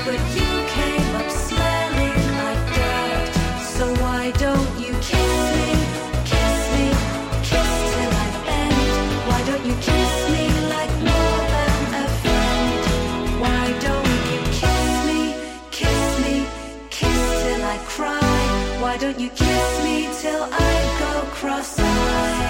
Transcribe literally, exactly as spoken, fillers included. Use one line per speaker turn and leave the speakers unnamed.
but you came up smelling like dirt. So why don't you kiss me, kiss me, kiss till I bend? Why don't you kiss me like more than a friend? Why don't you kiss me, kiss me, kiss till I cry? Why don't you kiss me till I go cross-eyed?